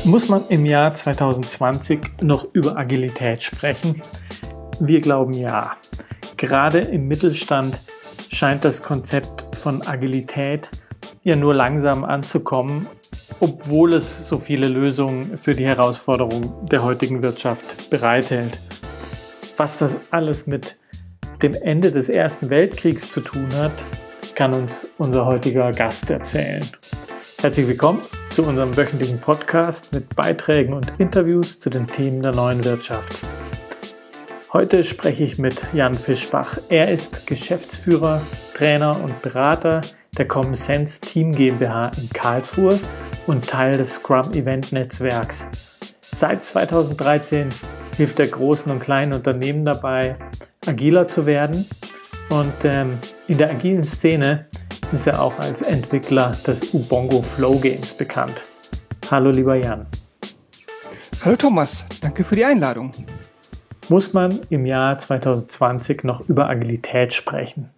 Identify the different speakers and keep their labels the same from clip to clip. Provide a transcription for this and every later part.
Speaker 1: Muss man im Jahr 2020 noch über Agilität sprechen? Wir glauben ja. Gerade im Mittelstand scheint das Konzept von Agilität ja nur langsam anzukommen, obwohl es so viele Lösungen für die Herausforderungen der heutigen Wirtschaft bereithält. Was das alles mit dem Ende des Ersten Weltkriegs zu tun hat, kann uns unser heutiger Gast erzählen. Herzlich willkommen zu unserem wöchentlichen Podcast mit Beiträgen und Interviews zu den Themen der neuen Wirtschaft. Heute spreche ich mit Jan Fischbach. Er ist Geschäftsführer, Trainer und Berater der Common Sense Team GmbH in Karlsruhe und Teil des Scrum Event Netzwerks. Seit 2013 hilft er großen und kleinen Unternehmen dabei, agiler zu werden. Und in der agilen Szene ist er auch als Entwickler des Ubongo Flow Games bekannt. Hallo lieber Jan.
Speaker 2: Hallo Thomas, danke für die Einladung.
Speaker 1: Muss man im Jahr 2020 noch über Agilität sprechen?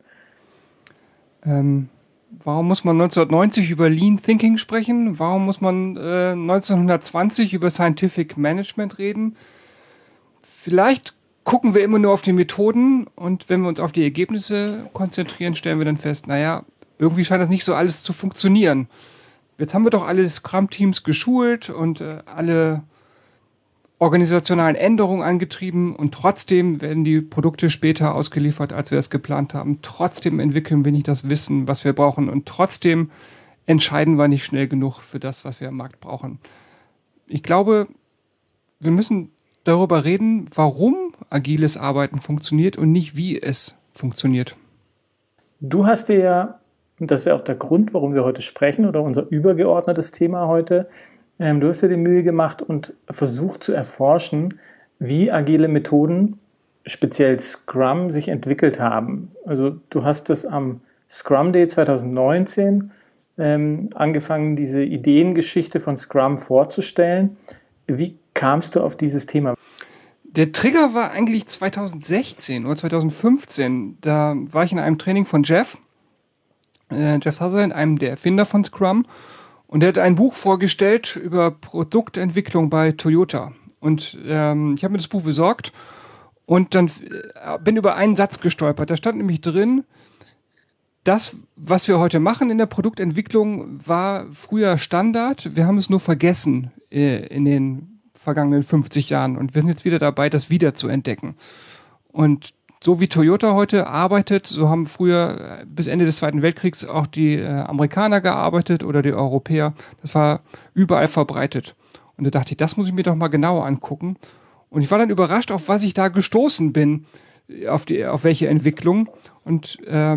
Speaker 2: Warum muss man 1990 über Lean Thinking sprechen? Warum muss man 1920 über Scientific Management reden? Vielleicht gucken wir immer nur auf die Methoden und wenn wir uns auf die Ergebnisse konzentrieren, stellen wir dann fest, irgendwie scheint das nicht so alles zu funktionieren. Jetzt haben wir doch alle Scrum-Teams geschult und alle organisationalen Änderungen angetrieben und trotzdem werden die Produkte später ausgeliefert, als wir es geplant haben. Trotzdem entwickeln wir nicht das Wissen, was wir brauchen und trotzdem entscheiden wir nicht schnell genug für das, was wir am Markt brauchen. Ich glaube, wir müssen darüber reden, warum agiles Arbeiten funktioniert und nicht, wie es funktioniert.
Speaker 1: Du hast dir ja, und das ist ja auch der Grund, warum wir heute sprechen oder unser übergeordnetes Thema heute, du hast dir die Mühe gemacht und versucht zu erforschen, wie agile Methoden, speziell Scrum, sich entwickelt haben. Also du hast es am Scrum Day 2019 angefangen, diese Ideengeschichte von Scrum vorzustellen. Wie kamst du auf dieses Thema?
Speaker 2: Der Trigger war eigentlich 2016 oder 2015. Da war ich in einem Training von Jeff Sutherland, einem der Erfinder von Scrum. Und er hat ein Buch vorgestellt über Produktentwicklung bei Toyota. Und ich habe mir das Buch besorgt und dann bin über einen Satz gestolpert. Da stand nämlich drin, das, was wir heute machen in der Produktentwicklung, war früher Standard. Wir haben es nur vergessen in den vergangenen 50 Jahren. Und wir sind jetzt wieder dabei, das wieder zu entdecken. Und so wie Toyota heute arbeitet, so haben früher bis Ende des Zweiten Weltkriegs auch die Amerikaner gearbeitet oder die Europäer. Das war überall verbreitet. Und da dachte ich, das muss ich mir doch mal genauer angucken. Und ich war dann überrascht, auf was ich da gestoßen bin, auf welche Entwicklung. Und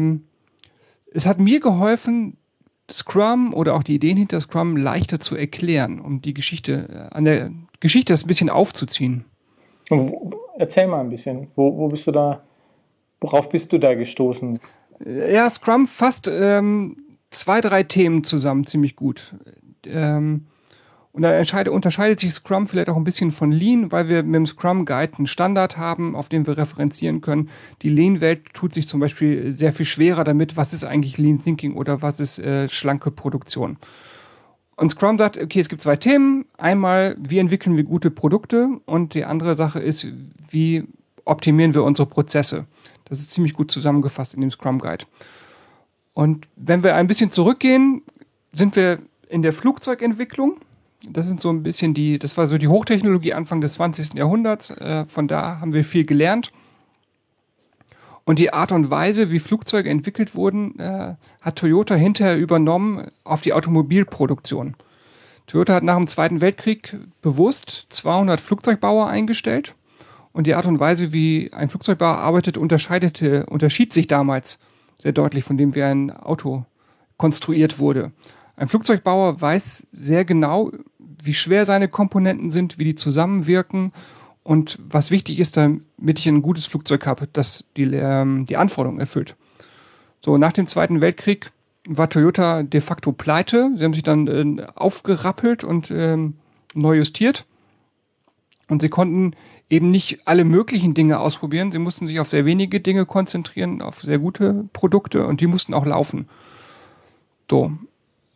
Speaker 2: es hat mir geholfen, Scrum oder auch die Ideen hinter Scrum leichter zu erklären, um die Geschichte, an der Geschichte das ein bisschen aufzuziehen.
Speaker 1: Erzähl mal ein bisschen, worauf bist du da gestoßen?
Speaker 2: Ja, Scrum fasst 2, 3 Themen zusammen ziemlich gut. Und da unterscheidet sich Scrum vielleicht auch ein bisschen von Lean, weil wir mit dem Scrum Guide einen Standard haben, auf den wir referenzieren können. Die Lean-Welt tut sich zum Beispiel sehr viel schwerer damit, was ist eigentlich Lean Thinking oder was ist schlanke Produktion. Und Scrum sagt, okay, es gibt 2 Themen. Einmal, wie entwickeln wir gute Produkte? Und die andere Sache ist, wie optimieren wir unsere Prozesse? Das ist ziemlich gut zusammengefasst in dem Scrum Guide. Und wenn wir ein bisschen zurückgehen, sind wir in der Flugzeugentwicklung. Das sind so ein bisschen das war so die Hochtechnologie Anfang des 20. Jahrhunderts. Von da haben wir viel gelernt. Und die Art und Weise, wie Flugzeuge entwickelt wurden, hat Toyota hinterher übernommen auf die Automobilproduktion. Toyota hat nach dem Zweiten Weltkrieg bewusst 200 Flugzeugbauer eingestellt. Und die Art und Weise, wie ein Flugzeugbauer arbeitet, unterschied sich damals sehr deutlich von dem, wie ein Auto konstruiert wurde. Ein Flugzeugbauer weiß sehr genau, wie schwer seine Komponenten sind, wie die zusammenwirken und was wichtig ist, damit ich ein gutes Flugzeug habe, das die Anforderungen erfüllt. So, nach dem Zweiten Weltkrieg war Toyota de facto pleite. Sie haben sich dann aufgerappelt und neu justiert. Und sie konnten eben nicht alle möglichen Dinge ausprobieren. Sie mussten sich auf sehr wenige Dinge konzentrieren, auf sehr gute Produkte und die mussten auch laufen. So. Und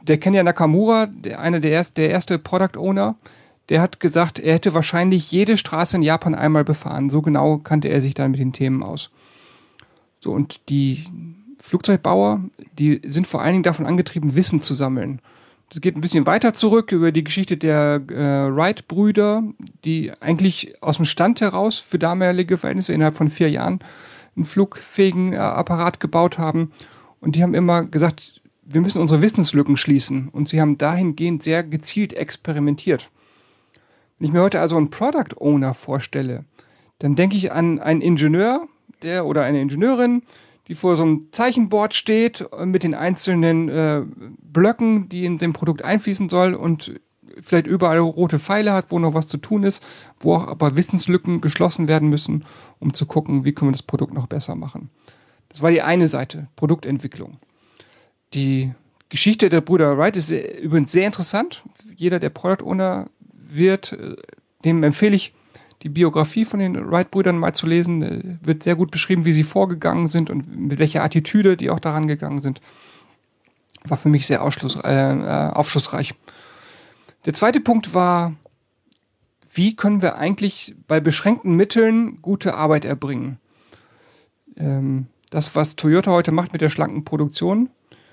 Speaker 2: der Kenya Nakamura, der erste Product Owner, der hat gesagt, er hätte wahrscheinlich jede Straße in Japan einmal befahren. So genau kannte er sich dann mit den Themen aus. So, und die Flugzeugbauer, die sind vor allen Dingen davon angetrieben, Wissen zu sammeln. Das geht ein bisschen weiter zurück über die Geschichte der Wright-Brüder, die eigentlich aus dem Stand heraus für damalige Verhältnisse innerhalb von 4 Jahren einen flugfähigen Apparat gebaut haben. Und die haben immer gesagt, wir müssen unsere Wissenslücken schließen. Und sie haben dahingehend sehr gezielt experimentiert. Wenn ich mir heute also einen Product Owner vorstelle, dann denke ich an einen Ingenieur oder eine Ingenieurin, die vor so einem Zeichenboard steht mit den einzelnen Blöcken, die in dem Produkt einfließen soll und vielleicht überall rote Pfeile hat, wo noch was zu tun ist, wo auch aber Wissenslücken geschlossen werden müssen, um zu gucken, wie können wir das Produkt noch besser machen. Das war die eine Seite, Produktentwicklung. Die Geschichte der Brüder Wright ist übrigens sehr interessant. Jeder, der Product Owner wird, dem empfehle ich, die Biografie von den Wright-Brüdern mal zu lesen. Wird sehr gut beschrieben, wie sie vorgegangen sind und mit welcher Attitüde die auch daran gegangen sind. War für mich sehr aufschlussreich. Der zweite Punkt war, wie können wir eigentlich bei beschränkten Mitteln gute Arbeit erbringen? Das, was Toyota heute macht mit der schlanken Produktion,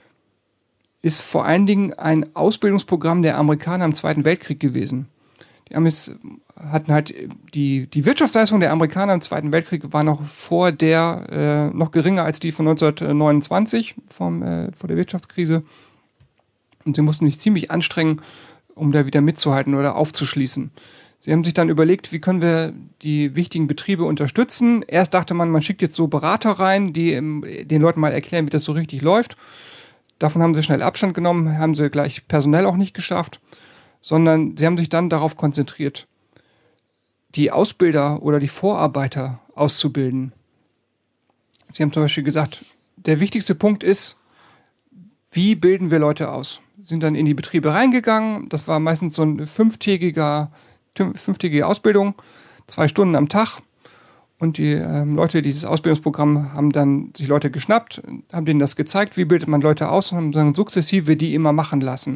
Speaker 2: ist vor allen Dingen ein Ausbildungsprogramm der Amerikaner im Zweiten Weltkrieg gewesen. Die Amis hatten halt die Wirtschaftsleistung der Amerikaner im Zweiten Weltkrieg war noch vor der noch geringer als die von 1929 vor der Wirtschaftskrise. Und sie mussten sich ziemlich anstrengen, um da wieder mitzuhalten oder aufzuschließen. Sie haben sich dann überlegt, wie können wir die wichtigen Betriebe unterstützen. Erst dachte man schickt jetzt so Berater rein, die den Leuten mal erklären, wie das so richtig läuft. Davon haben sie schnell Abstand genommen, haben sie gleich personell auch nicht geschafft, sondern sie haben sich dann darauf konzentriert, die Ausbilder oder die Vorarbeiter auszubilden. Sie haben zum Beispiel gesagt, der wichtigste Punkt ist, wie bilden wir Leute aus? Sind dann in die Betriebe reingegangen, das war meistens so eine fünftägige Ausbildung, 2 Stunden am Tag. Und die Leute, dieses Ausbildungsprogramm, haben dann sich Leute geschnappt, haben denen das gezeigt, wie bildet man Leute aus und haben dann sukzessive die immer machen lassen.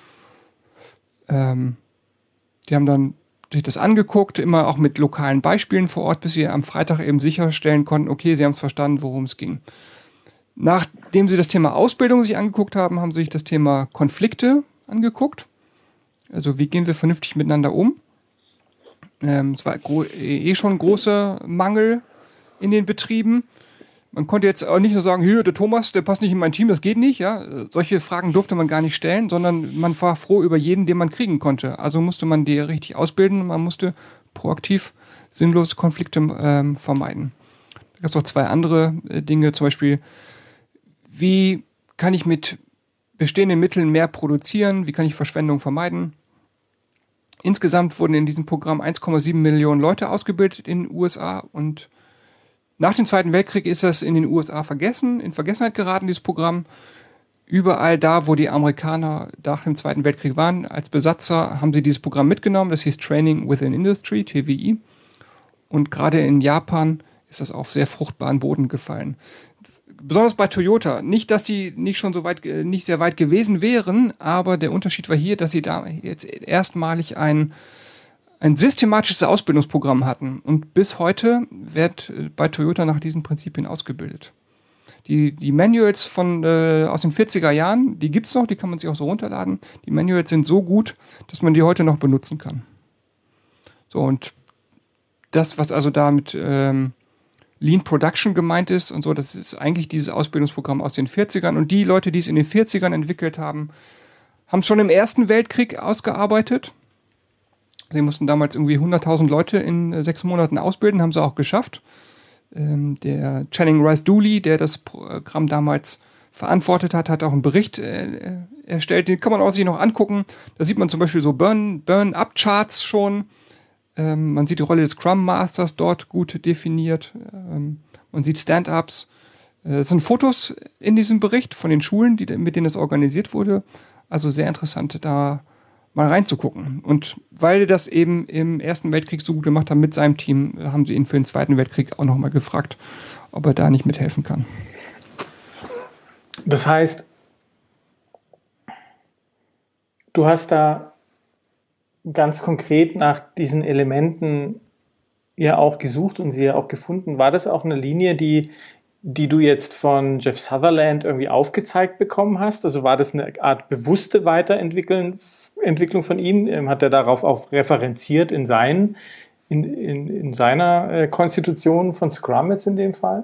Speaker 2: Die haben dann sich das angeguckt, immer auch mit lokalen Beispielen vor Ort, bis sie am Freitag eben sicherstellen konnten, okay, sie haben es verstanden, worum es ging. Nachdem sie das Thema Ausbildung sich angeguckt haben, haben sie sich das Thema Konflikte angeguckt. Also wie gehen wir vernünftig miteinander um? Es war schon ein großer Mangel in den Betrieben. Man konnte jetzt auch nicht nur sagen, hier, der Thomas, der passt nicht in mein Team, das geht nicht. Ja? Solche Fragen durfte man gar nicht stellen, sondern man war froh über jeden, den man kriegen konnte. Also musste man die richtig ausbilden und man musste proaktiv sinnlose Konflikte vermeiden. Da gab es auch 2 andere Dinge, zum Beispiel, wie kann ich mit bestehenden Mitteln mehr produzieren, wie kann ich Verschwendung vermeiden. Insgesamt wurden in diesem Programm 1,7 Millionen Leute ausgebildet in den USA und nach dem Zweiten Weltkrieg ist das in den USA in Vergessenheit geraten, dieses Programm. Überall da, wo die Amerikaner nach dem Zweiten Weltkrieg waren, als Besatzer, haben sie dieses Programm mitgenommen. Das hieß Training Within Industry, TWI. Und gerade in Japan ist das auf sehr fruchtbaren Boden gefallen. Besonders bei Toyota. Nicht, dass die nicht sehr weit gewesen wären, aber der Unterschied war hier, dass sie da jetzt erstmalig ein systematisches Ausbildungsprogramm hatten. Und bis heute wird bei Toyota nach diesen Prinzipien ausgebildet. Die Manuals aus den 40er Jahren, die gibt es noch, die kann man sich auch so runterladen. Die Manuals sind so gut, dass man die heute noch benutzen kann. So, und das, was also da mit Lean Production gemeint ist und so, das ist eigentlich dieses Ausbildungsprogramm aus den 40ern. Und die Leute, die es in den 40ern entwickelt haben, haben es schon im Ersten Weltkrieg ausgearbeitet. Sie mussten damals irgendwie 100.000 Leute in 6 Monaten ausbilden, haben sie auch geschafft. Der Channing Rice Dooley, der das Programm damals verantwortet hat, hat auch einen Bericht erstellt. Den kann man auch sich noch angucken. Da sieht man zum Beispiel so Burn-Up-Charts schon. Man sieht die Rolle des Scrum Masters dort gut definiert. Man sieht Stand-Ups. Es sind Fotos in diesem Bericht von den Schulen, mit denen es organisiert wurde. Also sehr interessant, da mal reinzugucken. Und weil die das eben im Ersten Weltkrieg so gut gemacht haben mit seinem Team, haben sie ihn für den Zweiten Weltkrieg auch nochmal gefragt, ob er da nicht mithelfen kann.
Speaker 1: Das heißt, Du hast da ganz konkret nach diesen Elementen ja auch gesucht und sie ja auch gefunden. War das auch eine Linie, die du jetzt von Jeff Sutherland irgendwie aufgezeigt bekommen hast? Also war das eine Art bewusste Entwicklung von ihm? Hat er darauf auch referenziert in seiner Konstitution von Scrum jetzt in dem Fall?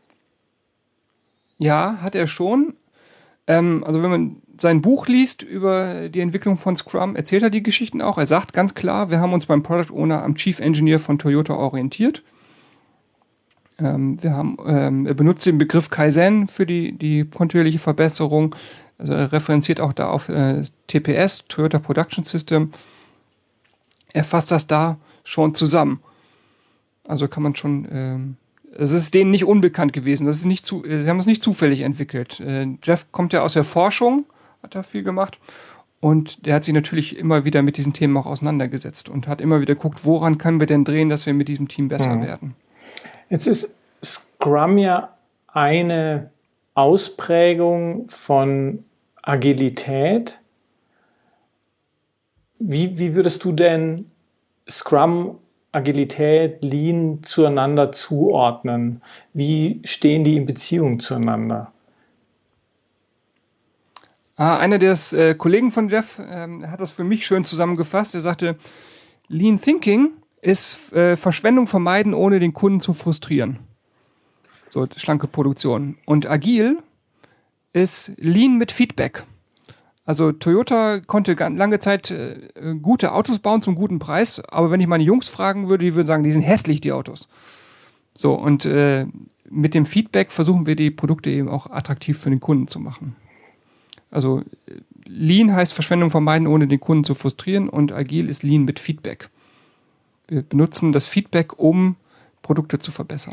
Speaker 2: Ja, hat er schon. Also wenn man sein Buch liest über die Entwicklung von Scrum, erzählt er die Geschichten auch. Er sagt ganz klar, wir haben uns beim Product Owner am Chief Engineer von Toyota orientiert. Er benutzt den Begriff Kaizen für die kontinuierliche Verbesserung. Also er referenziert auch da auf TPS, Toyota Production System. Er fasst das da schon zusammen. Also kann man schon... Es ist denen nicht unbekannt gewesen. Sie haben es nicht zufällig entwickelt. Jeff kommt ja aus der Forschung, hat da viel gemacht. Und der hat sich natürlich immer wieder mit diesen Themen auch auseinandergesetzt und hat immer wieder geguckt, woran können wir denn drehen, dass wir mit diesem Team besser werden.
Speaker 1: Jetzt ist Scrum ja eine Ausprägung von Agilität. Wie würdest du denn Scrum, Agilität, Lean zueinander zuordnen? Wie stehen die in Beziehung zueinander?
Speaker 2: Einer der Kollegen von Jeff hat das für mich schön zusammengefasst. Er sagte, Lean Thinking ist Verschwendung vermeiden, ohne den Kunden zu frustrieren. So, schlanke Produktion. Und agil ist Lean mit Feedback. Also Toyota konnte lange Zeit gute Autos bauen zum guten Preis, aber wenn ich meine Jungs fragen würde, die würden sagen, die sind hässlich, die Autos. So, und mit dem Feedback versuchen wir die Produkte eben auch attraktiv für den Kunden zu machen. Also Lean heißt Verschwendung vermeiden, ohne den Kunden zu frustrieren, und agil ist Lean mit Feedback. Wir benutzen das Feedback, um Produkte zu verbessern.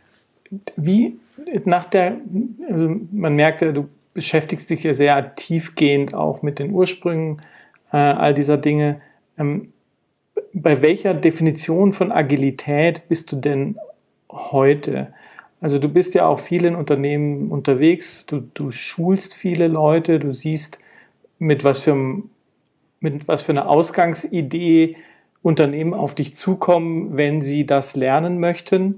Speaker 1: Man merkt ja, du beschäftigst dich ja sehr tiefgehend auch mit den Ursprüngen all dieser Dinge. Bei welcher Definition von Agilität bist du denn heute? Also du bist ja auch viel in Unternehmen unterwegs, du schulst viele Leute, du siehst, mit was für einer Ausgangsidee Unternehmen auf dich zukommen, wenn sie das lernen möchten.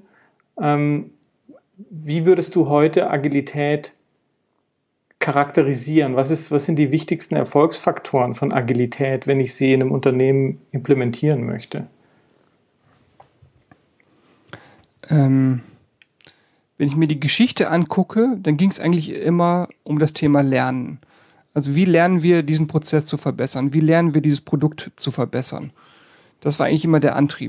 Speaker 1: Wie würdest du heute Agilität charakterisieren? Was sind die wichtigsten Erfolgsfaktoren von Agilität, wenn ich sie in einem Unternehmen implementieren möchte?
Speaker 2: Wenn ich mir die Geschichte angucke, dann ging es eigentlich immer um das Thema Lernen. Also wie lernen wir diesen Prozess zu verbessern? Wie lernen wir dieses Produkt zu verbessern? Das war eigentlich immer der Antrieb.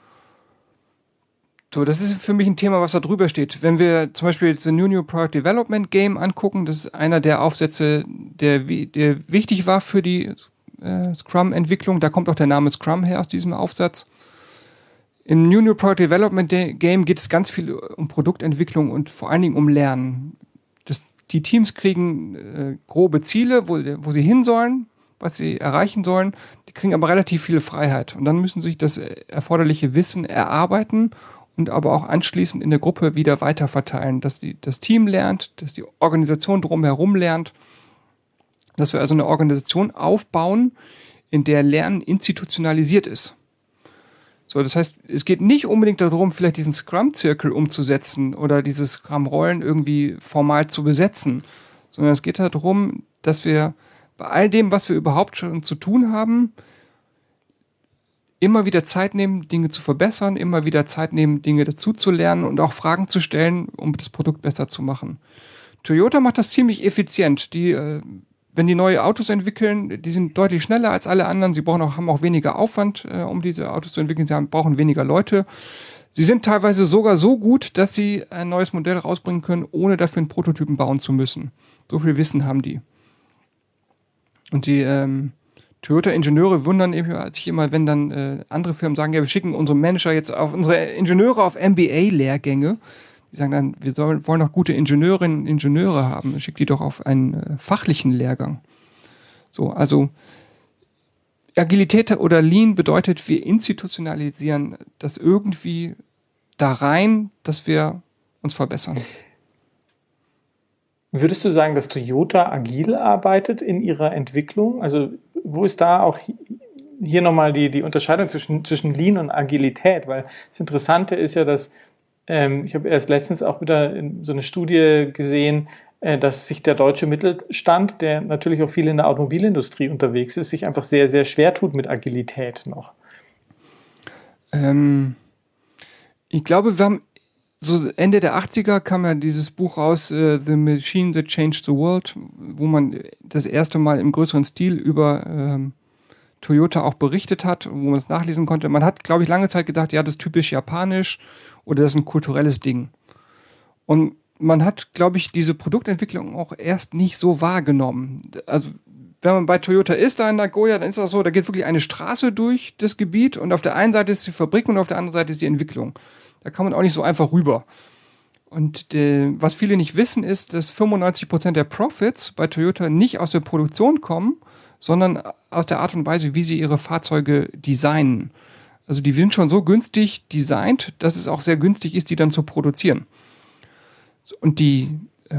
Speaker 2: So, das ist für mich ein Thema, was da drüber steht. Wenn wir zum Beispiel das New Product Development Game angucken, das ist einer der Aufsätze, der wichtig war für die Scrum-Entwicklung. Da kommt auch der Name Scrum her aus diesem Aufsatz. Im New Product Development Game geht es ganz viel um Produktentwicklung und vor allen Dingen um Lernen. Die Teams kriegen grobe Ziele, wo sie hin sollen, was sie erreichen sollen. Die kriegen aber relativ viel Freiheit. Und dann müssen sie sich das erforderliche Wissen erarbeiten und aber auch anschließend in der Gruppe wieder weiterverteilen, dass das Team lernt, dass die Organisation drumherum lernt, dass wir also eine Organisation aufbauen, in der Lernen institutionalisiert ist. So, das heißt, es geht nicht unbedingt darum, vielleicht diesen Scrum-Zirkel umzusetzen oder diese Scrum-Rollen irgendwie formal zu besetzen, sondern es geht darum, dass wir bei all dem, was wir überhaupt schon zu tun haben, immer wieder Zeit nehmen, Dinge zu verbessern, immer wieder Zeit nehmen, Dinge dazu zu lernen und auch Fragen zu stellen, um das Produkt besser zu machen. Toyota macht das ziemlich effizient. Wenn die neue Autos entwickeln, die sind deutlich schneller als alle anderen. Sie haben auch weniger Aufwand, um diese Autos zu entwickeln. Sie brauchen weniger Leute. Sie sind teilweise sogar so gut, dass sie ein neues Modell rausbringen können, ohne dafür einen Prototypen bauen zu müssen. So viel Wissen haben die. Und die Toyota-Ingenieure wundern sich immer, wenn dann andere Firmen sagen, ja, wir schicken unsere Manager jetzt unsere Ingenieure auf MBA-Lehrgänge. Die sagen dann, wir wollen auch gute Ingenieurinnen und Ingenieure haben. Schickt die doch auf einen fachlichen Lehrgang. So, also Agilität oder Lean bedeutet, wir institutionalisieren das irgendwie da rein, dass wir uns verbessern.
Speaker 1: Würdest du sagen, dass Toyota agil arbeitet in ihrer Entwicklung? Also wo ist da auch hier nochmal die Unterscheidung zwischen Lean und Agilität? Weil das Interessante ist ja, dass ich habe erst letztens auch wieder so eine Studie gesehen, dass sich der deutsche Mittelstand, der natürlich auch viel in der Automobilindustrie unterwegs ist, sich einfach sehr, sehr schwer tut mit Agilität noch.
Speaker 2: Ich glaube, wir haben so Ende der 80er kam ja dieses Buch raus, The Machine That Changed the World, wo man das erste Mal im größeren Stil über Toyota auch berichtet hat, wo man es nachlesen konnte. Man hat, glaube ich, lange Zeit gedacht, ja, das ist typisch japanisch oder das ist ein kulturelles Ding. Und man hat, glaube ich, diese Produktentwicklung auch erst nicht so wahrgenommen. Also wenn man bei Toyota ist, da in Nagoya, dann ist das so, da geht wirklich eine Straße durch das Gebiet und auf der einen Seite ist die Fabrik und auf der anderen Seite ist die Entwicklung. Da kann man auch nicht so einfach rüber. Und was viele nicht wissen, ist, dass 95% der Profits bei Toyota nicht aus der Produktion kommen, sondern aus der Art und Weise, wie sie ihre Fahrzeuge designen. Also die sind schon so günstig designt, dass es auch sehr günstig ist, die dann zu produzieren. Und die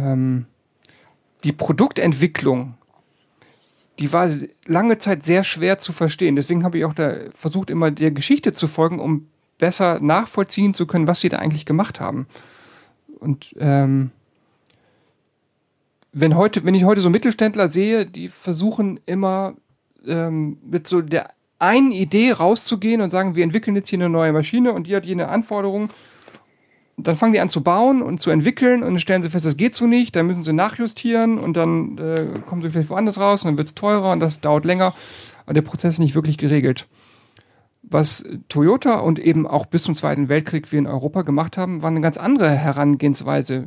Speaker 2: Produktentwicklung, die war lange Zeit sehr schwer zu verstehen. Deswegen habe ich auch da versucht, immer der Geschichte zu folgen, um besser nachvollziehen zu können, was sie da eigentlich gemacht haben. Und wenn ich heute so Mittelständler sehe, die versuchen immer mit so der einen Idee rauszugehen und sagen, wir entwickeln jetzt hier eine neue Maschine und die hat jene Anforderungen. Dann fangen die an zu bauen und zu entwickeln und dann stellen sie fest, das geht so nicht, dann müssen sie nachjustieren und dann kommen sie vielleicht woanders raus und dann wird es teurer und das dauert länger. Aber der Prozess ist nicht wirklich geregelt. Was Toyota und eben auch bis zum Zweiten Weltkrieg wir in Europa gemacht haben, war eine ganz andere Herangehensweise.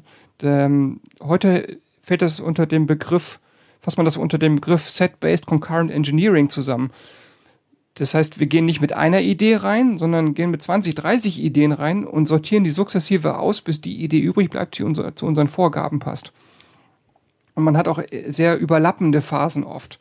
Speaker 2: Heute fällt das unter dem Begriff, fasst man das unter dem Begriff Set-Based Concurrent Engineering zusammen. Das heißt, wir gehen nicht mit einer Idee rein, sondern gehen mit 20, 30 Ideen rein und sortieren die sukzessive aus, bis die Idee übrig bleibt, die zu unseren Vorgaben passt. Und man hat auch sehr überlappende Phasen oft.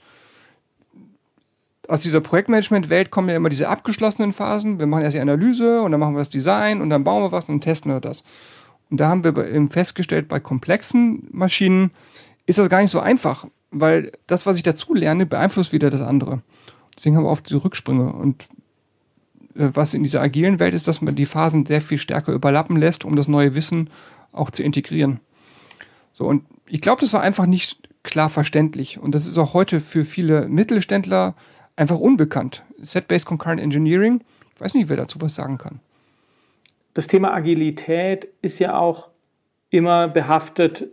Speaker 2: Aus dieser Projektmanagement-Welt kommen ja immer diese abgeschlossenen Phasen. Wir machen erst die Analyse und dann machen wir das Design und dann bauen wir was und dann testen wir das. Und da haben wir eben festgestellt, bei komplexen Maschinen ist das gar nicht so einfach, weil das, was ich dazu lerne, beeinflusst wieder das andere. Deswegen haben wir oft diese Rücksprünge. Und was in dieser agilen Welt ist, dass man die Phasen sehr viel stärker überlappen lässt, um das neue Wissen auch zu integrieren. So, und ich glaube, das war einfach nicht klar verständlich. Und das ist auch heute für viele Mittelständler einfach unbekannt. Set-Based Concurrent Engineering, ich weiß nicht, wer dazu was sagen kann.
Speaker 1: Das Thema Agilität ist ja auch immer behaftet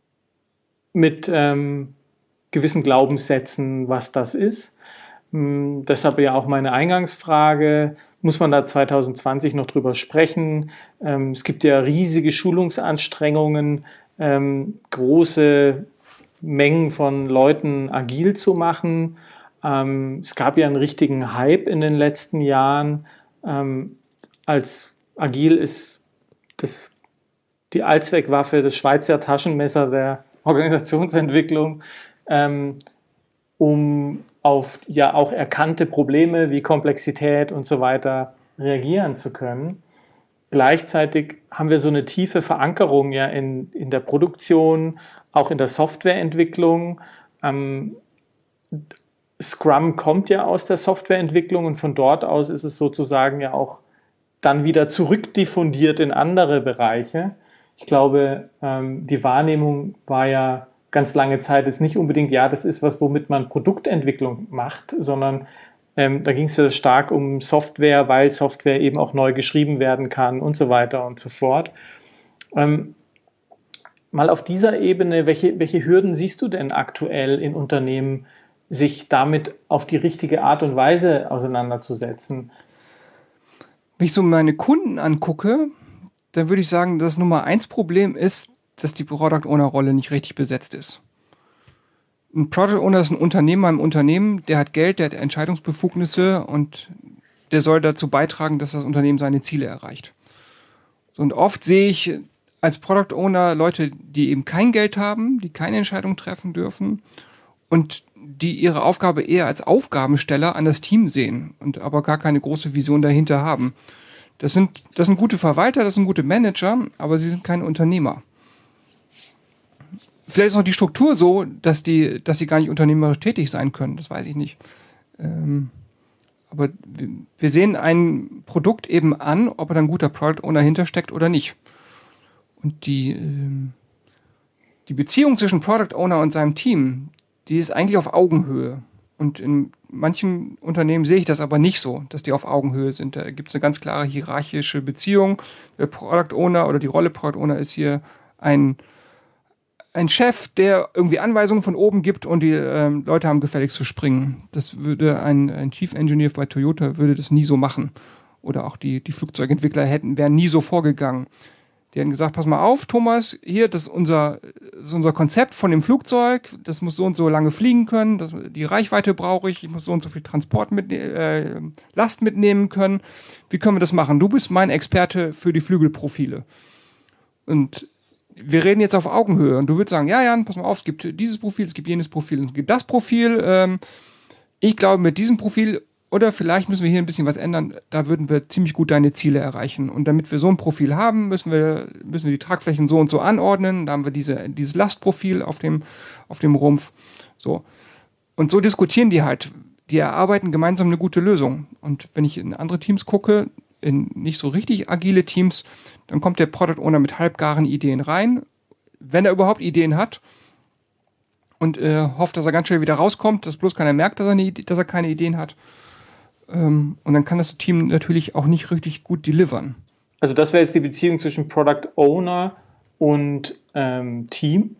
Speaker 1: mit gewissen Glaubenssätzen, was das ist. Deshalb ja auch meine Eingangsfrage, muss man da 2020 noch drüber sprechen? Es gibt ja riesige Schulungsanstrengungen, große Mengen von Leuten agil zu machen. Es gab ja einen richtigen Hype in den letzten Jahren. Als agil ist die Allzweckwaffe, das Schweizer Taschenmesser der Organisationsentwicklung, um auf ja auch erkannte Probleme wie Komplexität und so weiter reagieren zu können. Gleichzeitig haben wir so eine tiefe Verankerung ja in der Produktion, auch in der Softwareentwicklung. Scrum kommt ja aus der Softwareentwicklung und von dort aus ist es sozusagen ja auch dann wieder zurückdiffundiert in andere Bereiche. Ich glaube, die Wahrnehmung war ja ganz lange Zeit jetzt nicht unbedingt, ja, das ist was, womit man Produktentwicklung macht, sondern da ging es ja stark um Software, weil Software eben auch neu geschrieben werden kann und so weiter und so fort. Mal auf dieser Ebene, welche Hürden siehst du denn aktuell in Unternehmen, sich damit auf die richtige Art und Weise auseinanderzusetzen?
Speaker 2: Wenn ich so meine Kunden angucke, dann würde ich sagen, das Nummer 1 Problem ist, dass die Product Owner Rolle nicht richtig besetzt ist. Ein Product Owner ist ein Unternehmer im Unternehmen, der hat Geld, der hat Entscheidungsbefugnisse und der soll dazu beitragen, dass das Unternehmen seine Ziele erreicht. Und oft sehe ich als Product Owner Leute, die eben kein Geld haben, die keine Entscheidung treffen dürfen und die ihre Aufgabe eher als Aufgabensteller an das Team sehen und aber gar keine große Vision dahinter haben. Das sind gute Verwalter, das sind gute Manager, aber sie sind keine Unternehmer. Vielleicht ist auch die Struktur so, dass sie gar nicht unternehmerisch tätig sein können, das weiß ich nicht. Aber wir sehen ein Produkt eben an, ob da ein guter Product Owner hintersteckt oder nicht. Und die Beziehung zwischen Product Owner und seinem Team, die ist eigentlich auf Augenhöhe. Und in manchen Unternehmen sehe ich das aber nicht so, dass die auf Augenhöhe sind. Da gibt es eine ganz klare hierarchische Beziehung. Der Product Owner oder die Rolle Product Owner ist hier ein Chef, der irgendwie Anweisungen von oben gibt und die Leute haben gefälligst zu springen. Das würde ein Chief Engineer bei Toyota würde das nie so machen. Oder auch die Flugzeugentwickler wären nie so vorgegangen. Die hätten gesagt, pass mal auf, Thomas, hier, das ist unser Konzept von dem Flugzeug, das muss so und so lange fliegen können, die Reichweite brauche ich muss so und so viel Last mitnehmen können. Wie können wir das machen? Du bist mein Experte für die Flügelprofile. Und wir reden jetzt auf Augenhöhe und du würdest sagen, ja, Jan, pass mal auf, es gibt dieses Profil, es gibt jenes Profil, es gibt das Profil. Ich glaube, mit diesem Profil oder vielleicht müssen wir hier ein bisschen was ändern, da würden wir ziemlich gut deine Ziele erreichen. Und damit wir so ein Profil haben, müssen wir die Tragflächen so und so anordnen. Da haben wir dieses Lastprofil auf dem Rumpf. So. Und so diskutieren die halt. Die erarbeiten gemeinsam eine gute Lösung. Und wenn ich in andere Teams gucke, in nicht so richtig agile Teams, dann kommt der Product Owner mit halbgaren Ideen rein, wenn er überhaupt Ideen hat. Und hofft, dass er ganz schnell wieder rauskommt, dass bloß keiner merkt, dass er keine Ideen hat. Und dann kann das Team natürlich auch nicht richtig gut delivern.
Speaker 1: Also das wäre jetzt die Beziehung zwischen Product Owner und Team.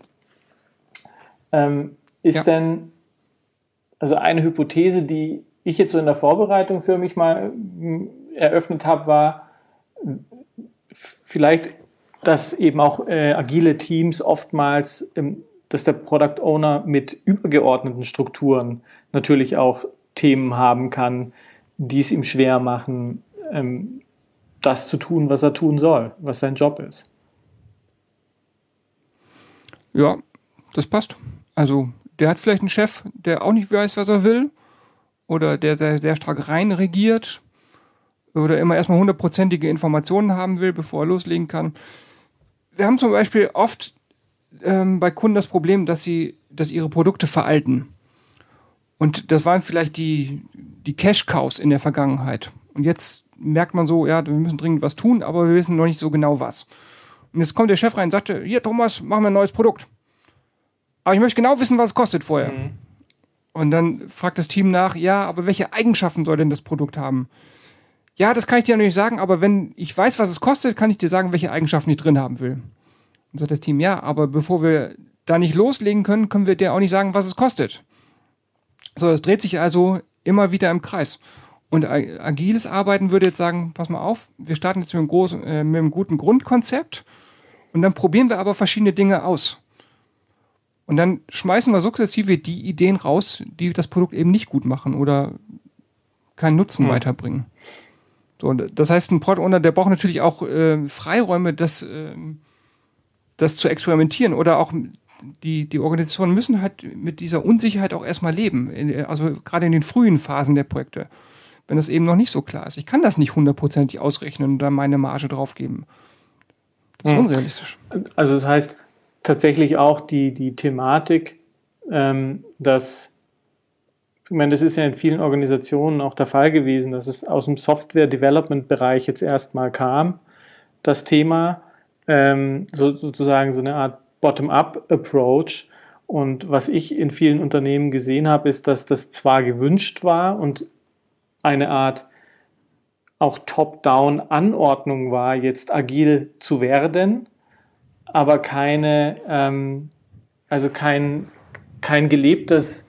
Speaker 1: Denn, also eine Hypothese, die ich jetzt so in der Vorbereitung für mich mal eröffnet habe, war vielleicht, dass eben auch agile Teams oftmals, dass der Product Owner mit übergeordneten Strukturen natürlich auch Themen haben kann, die es ihm schwer machen, das zu tun, was er tun soll, was sein Job ist.
Speaker 2: Ja, das passt. Also der hat vielleicht einen Chef, der auch nicht weiß, was er will oder der sehr stark rein regiert oder immer erstmal 100%ige Informationen haben will, bevor er loslegen kann. Wir haben zum Beispiel oft bei Kunden das Problem, dass ihre Produkte veralten. Und das waren vielleicht die Cash-Cows in der Vergangenheit. Und jetzt merkt man so, ja, wir müssen dringend was tun, aber wir wissen noch nicht so genau was. Und jetzt kommt der Chef rein und sagt, hier Thomas, machen wir ein neues Produkt. Aber ich möchte genau wissen, was es kostet vorher. Mhm. Und dann fragt das Team nach, ja, aber welche Eigenschaften soll denn das Produkt haben? Ja, das kann ich dir noch nicht sagen, aber wenn ich weiß, was es kostet, kann ich dir sagen, welche Eigenschaften ich drin haben will. Und sagt das Team, ja, aber bevor wir da nicht loslegen können, können wir dir auch nicht sagen, was es kostet. So, es dreht sich also immer wieder im Kreis. Und agiles Arbeiten würde jetzt sagen, pass mal auf, wir starten jetzt mit einem guten Grundkonzept und dann probieren wir aber verschiedene Dinge aus. Und dann schmeißen wir sukzessive die Ideen raus, die das Produkt eben nicht gut machen oder keinen Nutzen weiterbringen. So, das heißt, ein Product Owner, der braucht natürlich auch Freiräume, das zu experimentieren oder auch die Organisationen müssen halt mit dieser Unsicherheit auch erstmal leben. Also gerade in den frühen Phasen der Projekte, wenn das eben noch nicht so klar ist. Ich kann das nicht 100%ig ausrechnen und da meine Marge drauf geben. Das ist unrealistisch.
Speaker 1: Also das heißt tatsächlich auch die Thematik, dass, ich meine, das ist ja in vielen Organisationen auch der Fall gewesen, dass es aus dem Software-Development-Bereich jetzt erstmal kam, das Thema, sozusagen so eine Art Bottom-up-Approach. Und was ich in vielen Unternehmen gesehen habe, ist, dass das zwar gewünscht war und eine Art auch Top-down-Anordnung war, jetzt agil zu werden, aber kein gelebtes,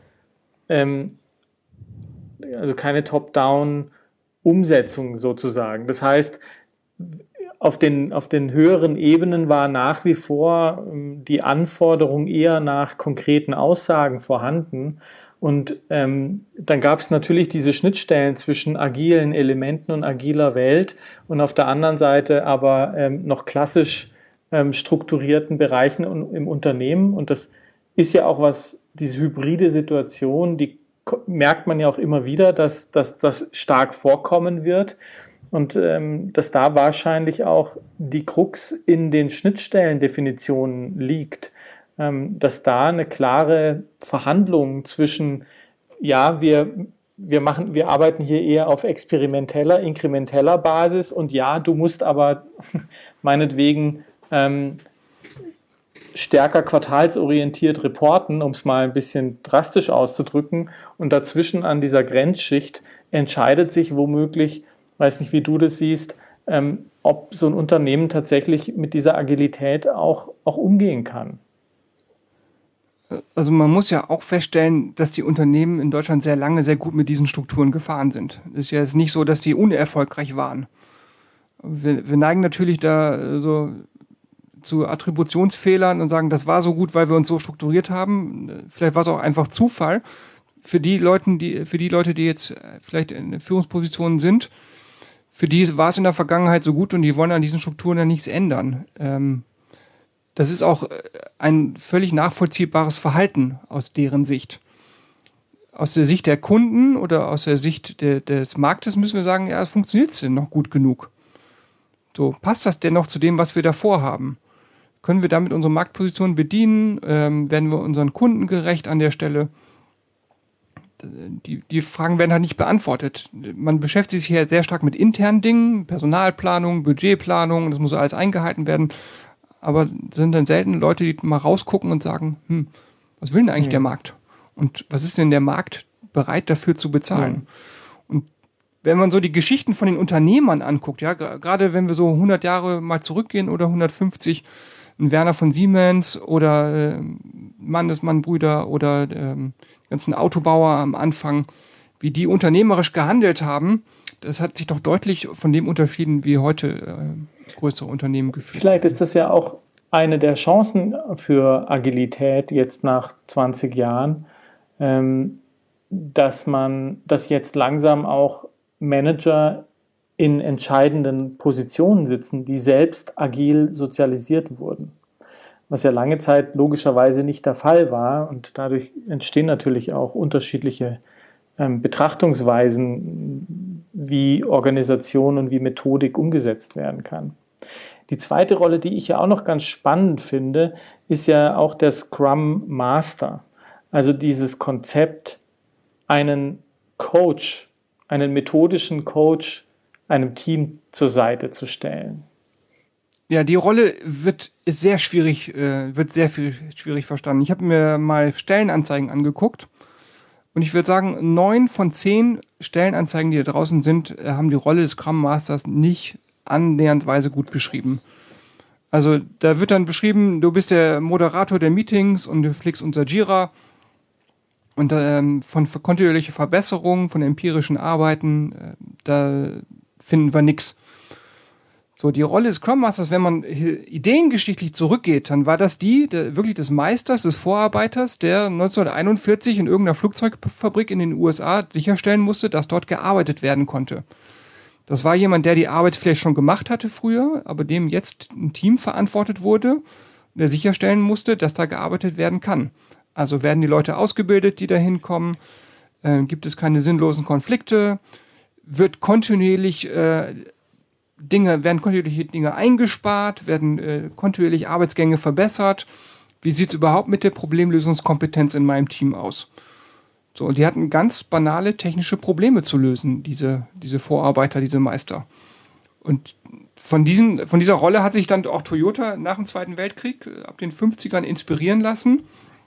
Speaker 1: also keine Top-down-Umsetzung sozusagen. Das heißt, auf den höheren Ebenen war nach wie vor die Anforderung eher nach konkreten Aussagen vorhanden. Und dann gab es natürlich diese Schnittstellen zwischen agilen Elementen und agiler Welt und auf der anderen Seite aber noch klassisch strukturierten Bereichen im Unternehmen. Und das ist ja auch diese hybride Situation, die merkt man ja auch immer wieder, dass das stark vorkommen wird. Und dass da wahrscheinlich auch die Krux in den Schnittstellendefinitionen liegt, dass da eine klare Verhandlung zwischen, ja, wir wir arbeiten hier eher auf experimenteller, inkrementeller Basis und ja, du musst aber meinetwegen stärker quartalsorientiert reporten, um es mal ein bisschen drastisch auszudrücken. Und dazwischen an dieser Grenzschicht entscheidet sich womöglich, weiß nicht, wie du das siehst, ob so ein Unternehmen tatsächlich mit dieser Agilität auch umgehen kann.
Speaker 2: Also man muss ja auch feststellen, dass die Unternehmen in Deutschland sehr lange sehr gut mit diesen Strukturen gefahren sind. Es ist ja jetzt nicht so, dass die unerfolgreich waren. Wir neigen natürlich da so zu Attributionsfehlern und sagen, das war so gut, weil wir uns so strukturiert haben. Vielleicht war es auch einfach Zufall. Für die Leute, die jetzt vielleicht in Führungspositionen sind, für die war es in der Vergangenheit so gut und die wollen an diesen Strukturen ja nichts ändern. Das ist auch ein völlig nachvollziehbares Verhalten aus deren Sicht. Aus der Sicht der Kunden oder aus der Sicht des Marktes müssen wir sagen, ja, funktioniert es denn noch gut genug? So, passt das denn noch zu dem, was wir davor haben? Können wir damit unsere Marktposition bedienen? Werden wir unseren Kunden gerecht an der Stelle? Die Fragen werden halt nicht beantwortet. Man beschäftigt sich hier sehr stark mit internen Dingen, Personalplanung, Budgetplanung, das muss alles eingehalten werden. Aber sind dann selten Leute, die mal rausgucken und sagen, was will denn eigentlich der Markt? Und was ist denn der Markt bereit dafür zu bezahlen? Und wenn man so die Geschichten von den Unternehmern anguckt, ja, gerade wenn wir so 100 Jahre mal zurückgehen oder 150, ein Werner von Siemens oder Mannesmann-Brüder oder die ganzen Autobauer am Anfang, wie die unternehmerisch gehandelt haben, das hat sich doch deutlich von dem unterschieden, wie heute größere Unternehmen geführt.
Speaker 1: Vielleicht ist das ja auch eine der Chancen für Agilität jetzt nach 20 Jahren, dass jetzt langsam auch Manager in entscheidenden Positionen sitzen, die selbst agil sozialisiert wurden. Was ja lange Zeit logischerweise nicht der Fall war und dadurch entstehen natürlich auch unterschiedliche Betrachtungsweisen, wie Organisation und wie Methodik umgesetzt werden kann. Die zweite Rolle, die ich ja auch noch ganz spannend finde, ist ja auch der Scrum Master. Also dieses Konzept, einen Coach, einen methodischen Coach einem Team zur Seite zu stellen.
Speaker 2: Ja, die Rolle wird sehr schwierig verstanden. Ich habe mir mal Stellenanzeigen angeguckt und ich würde sagen, 9 von 10 Stellenanzeigen, die da draußen sind, haben die Rolle des Scrum Masters nicht annäherndweise gut beschrieben. Also da wird dann beschrieben, du bist der Moderator der Meetings und du pflegst unser Jira und von kontinuierlicher Verbesserung, von empirischen Arbeiten, da finden wir nichts. So, die Rolle des Scrum Masters, wenn man ideengeschichtlich zurückgeht, dann war das wirklich des Meisters, des Vorarbeiters, der 1941 in irgendeiner Flugzeugfabrik in den USA sicherstellen musste, dass dort gearbeitet werden konnte. Das war jemand, der die Arbeit vielleicht schon gemacht hatte früher, aber dem jetzt ein Team verantwortet wurde, der sicherstellen musste, dass da gearbeitet werden kann. Also werden die Leute ausgebildet, die da hinkommen, gibt es keine sinnlosen Konflikte, werden kontinuierlich Dinge eingespart, werden kontinuierlich Arbeitsgänge verbessert. Wie sieht es überhaupt mit der Problemlösungskompetenz in meinem Team aus? So, und die hatten ganz banale technische Probleme zu lösen, diese Vorarbeiter, diese Meister. Und von dieser Rolle hat sich dann auch Toyota nach dem Zweiten Weltkrieg ab den 50ern inspirieren lassen.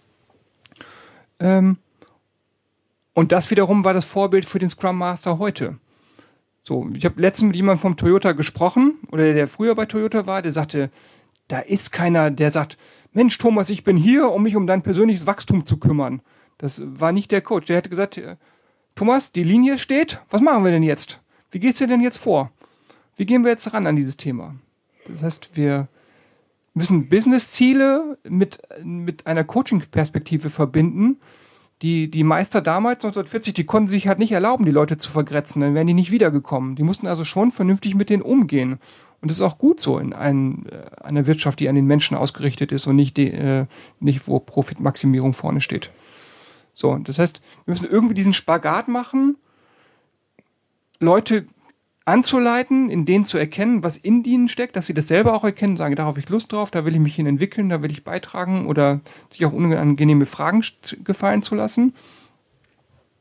Speaker 2: Und das wiederum war das Vorbild für den Scrum Master heute. So, ich habe letztens mit jemandem vom Toyota gesprochen, oder der früher bei Toyota war, der sagte, da ist keiner, der sagt, Mensch Thomas, ich bin hier, um mich um dein persönliches Wachstum zu kümmern. Das war nicht der Coach. Der hätte gesagt, Thomas, die Linie steht, was machen wir denn jetzt? Wie geht's dir denn jetzt vor? Wie gehen wir jetzt ran an dieses Thema? Das heißt, wir müssen Business-Ziele mit einer Coaching-Perspektive verbinden. Die Meister damals, 1940, die konnten sich halt nicht erlauben, die Leute zu vergrätzen, dann wären die nicht wiedergekommen. Die mussten also schon vernünftig mit denen umgehen. Und das ist auch gut so in einer Wirtschaft, die an den Menschen ausgerichtet ist und nicht wo Profitmaximierung vorne steht. So, das heißt, wir müssen irgendwie diesen Spagat machen, Leute anzuleiten, in denen zu erkennen, was in ihnen steckt, dass sie das selber auch erkennen, sagen, da habe ich Lust drauf, da will ich mich hin entwickeln, da will ich beitragen oder sich auch unangenehme Fragen gefallen zu lassen.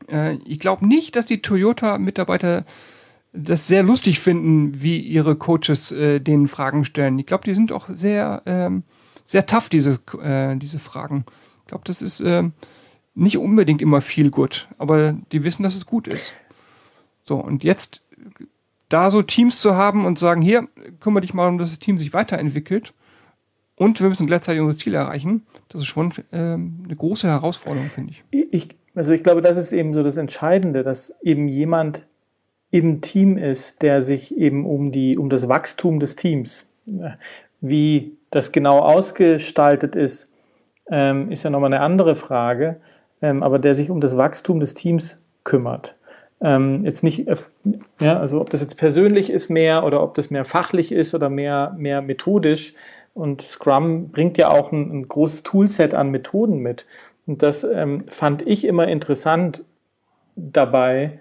Speaker 2: Ich glaube nicht, dass die Toyota-Mitarbeiter das sehr lustig finden, wie ihre Coaches denen Fragen stellen. Ich glaube, die sind auch sehr, sehr tough, diese Fragen. Ich glaube, das ist nicht unbedingt immer viel gut, aber die wissen, dass es gut ist. So, und jetzt da so Teams zu haben und sagen, hier, kümmere dich mal um, dass das Team sich weiterentwickelt und wir müssen gleichzeitig unser Ziel erreichen, das ist schon eine große Herausforderung, finde ich.
Speaker 1: Ich glaube, das ist eben so das Entscheidende, dass eben jemand im Team ist, der sich eben um das Wachstum des Teams, wie das genau ausgestaltet ist ja nochmal eine andere Frage, aber der sich um das Wachstum des Teams kümmert. Jetzt nicht, also ob das jetzt persönlich ist mehr oder ob das mehr fachlich ist oder mehr methodisch. Und Scrum bringt ja auch ein großes Toolset an Methoden mit. Und das fand ich immer interessant dabei,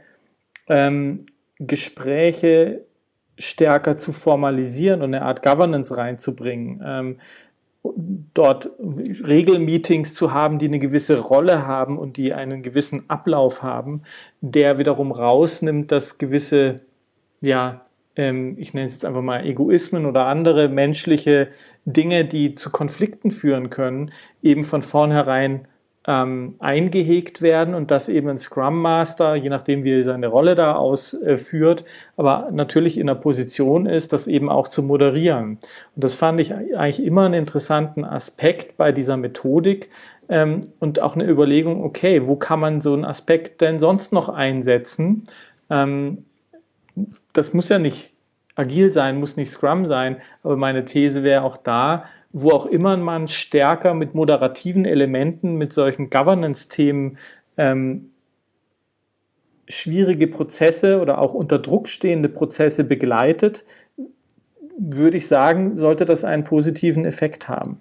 Speaker 1: Gespräche stärker zu formalisieren und eine Art Governance reinzubringen. Dort Regelmeetings zu haben, die eine gewisse Rolle haben und die einen gewissen Ablauf haben, der wiederum rausnimmt, dass gewisse, ich nenne es jetzt einfach mal Egoismen oder andere menschliche Dinge, die zu Konflikten führen können, eben von vornherein eingehegt werden und dass eben ein Scrum Master, je nachdem wie er seine Rolle da ausführt, aber natürlich in der Position ist, das eben auch zu moderieren. Und das fand ich eigentlich immer einen interessanten Aspekt bei dieser Methodik und auch eine Überlegung, okay, wo kann man so einen Aspekt denn sonst noch einsetzen? Das muss ja nicht agil sein, muss nicht Scrum sein, aber meine These wäre auch da, wo auch immer man stärker mit moderativen Elementen, mit solchen Governance-Themen schwierige Prozesse oder auch unter Druck stehende Prozesse begleitet, würde ich sagen, sollte das einen positiven Effekt haben.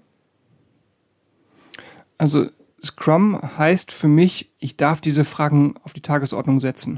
Speaker 2: Also Scrum heißt für mich, ich darf diese Fragen auf die Tagesordnung setzen.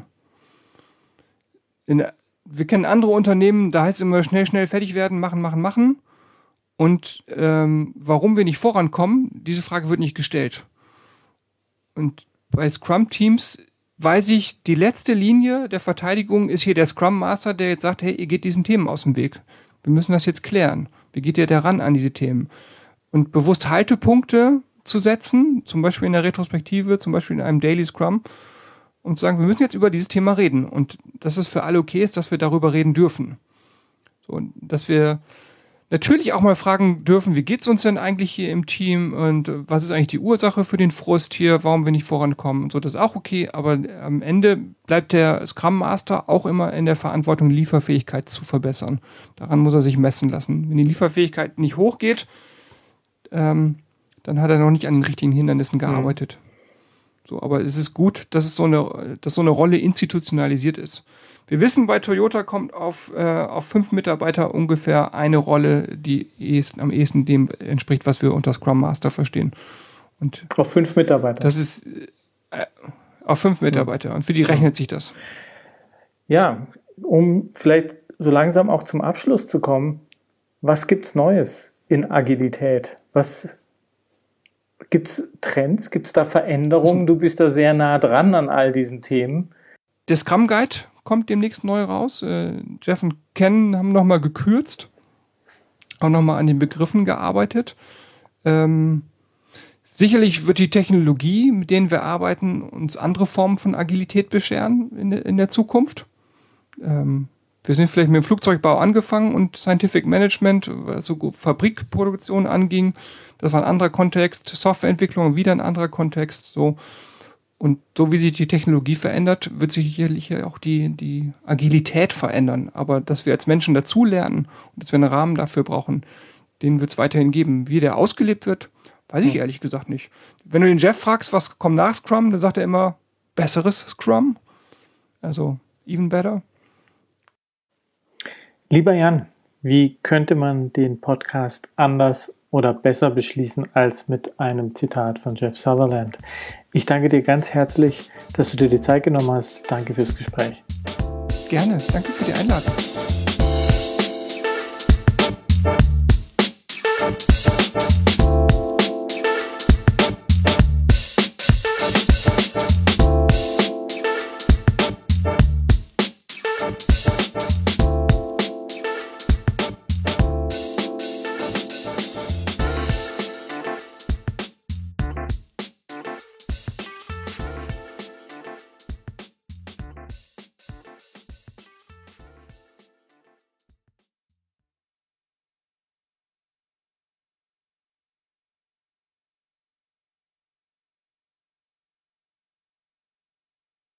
Speaker 2: Wir kennen andere Unternehmen, da heißt es immer schnell fertig werden, machen. Und warum wir nicht vorankommen, diese Frage wird nicht gestellt. Und bei Scrum-Teams weiß ich, die letzte Linie der Verteidigung ist hier der Scrum Master, der jetzt sagt, hey, ihr geht diesen Themen aus dem Weg. Wir müssen das jetzt klären. Wie geht ihr da ran an diese Themen? Und bewusst Haltepunkte zu setzen, zum Beispiel in der Retrospektive, zum Beispiel in einem Daily Scrum, und zu sagen, wir müssen jetzt über dieses Thema reden. Und dass es für alle okay ist, dass wir darüber reden dürfen. So, und dass wir natürlich auch mal fragen dürfen, wie geht's uns denn eigentlich hier im Team und was ist eigentlich die Ursache für den Frust hier, warum wir nicht vorankommen und so, das ist auch okay, aber am Ende bleibt der Scrum Master auch immer in der Verantwortung, Lieferfähigkeit zu verbessern. Daran muss er sich messen lassen. Wenn die Lieferfähigkeit nicht hochgeht, dann hat er noch nicht an den richtigen Hindernissen gearbeitet. So, aber es ist gut, dass so eine Rolle institutionalisiert ist. Wir wissen, bei Toyota kommt auf 5 Mitarbeiter ungefähr eine Rolle, die am ehesten dem entspricht, was wir unter Scrum Master verstehen. Und
Speaker 1: auf 5 Mitarbeiter?
Speaker 2: Das ist auf 5 Mitarbeiter. Und für die rechnet sich das.
Speaker 1: Ja, um vielleicht so langsam auch zum Abschluss zu kommen, was gibt's Neues in Agilität? Gibt's Trends? Gibt's da Veränderungen? Du bist da sehr nah dran an all diesen Themen.
Speaker 2: Der Scrum Guide kommt demnächst neu raus. Jeff und Ken haben nochmal gekürzt, auch nochmal an den Begriffen gearbeitet. Sicherlich wird die Technologie, mit denen wir arbeiten, uns andere Formen von Agilität bescheren in der Zukunft. Wir sind vielleicht mit dem Flugzeugbau angefangen und Scientific Management, was so Fabrikproduktion anging, das war ein anderer Kontext. Softwareentwicklung wieder ein anderer Kontext. So. Und so wie sich die Technologie verändert, wird sich sicherlich auch die Agilität verändern. Aber dass wir als Menschen dazulernen und dass wir einen Rahmen dafür brauchen, den wird es weiterhin geben. Wie der ausgelebt wird, weiß ich ehrlich gesagt nicht. Wenn du den Jeff fragst, was kommt nach Scrum, dann sagt er immer, besseres Scrum. Also even better.
Speaker 1: Lieber Jan, wie könnte man den Podcast anders oder besser beschließen als mit einem Zitat von Jeff Sutherland? Ich danke dir ganz herzlich, dass du dir die Zeit genommen hast. Danke fürs Gespräch.
Speaker 2: Gerne. Danke für die Einladung.